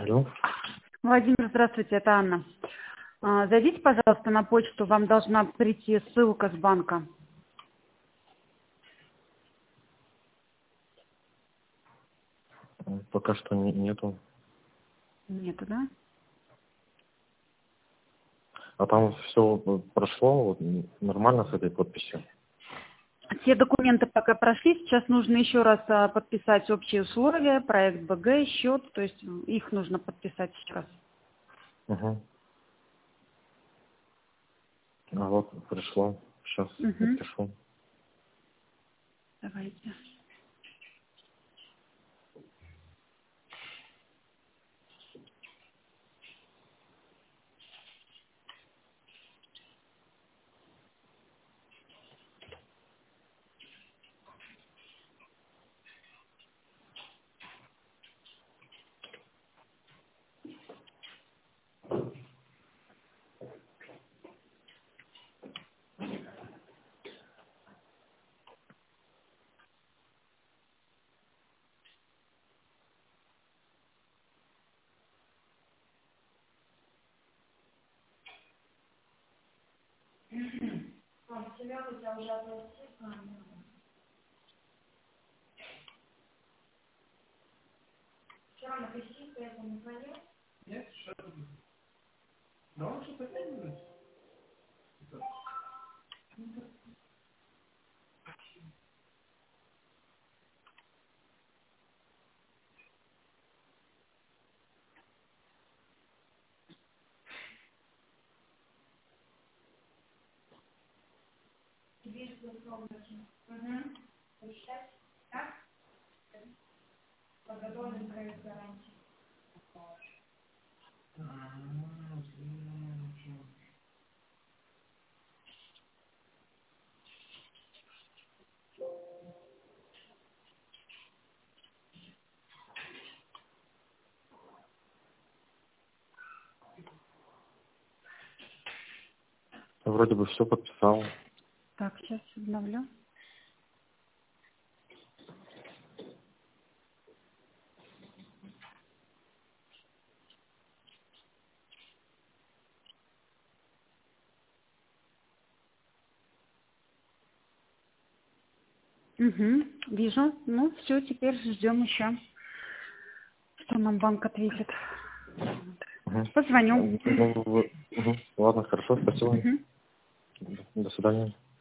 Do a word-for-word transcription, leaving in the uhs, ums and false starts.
Алло. Владимир, здравствуйте, это Анна. А, Зайдите, пожалуйста, на почту, вам должна прийти ссылка с банка. Пока что не- нету. Нету, да? А там все прошло вот, нормально с этой подписью? Все документы пока прошли, сейчас нужно еще раз а, подписать общие условия, проект БГ, счет, то есть их нужно подписать еще раз. Угу. А вот пришло. Сейчас Угу. напишу. Давайте. Вроде бы все подписал. Так, сейчас обновлю. Угу, вижу. Ну, все, теперь ждем еще, что нам банк ответит. Угу. Позвоню. Ну, вы- угу. Ладно, хорошо, спасибо. Угу. До свидания.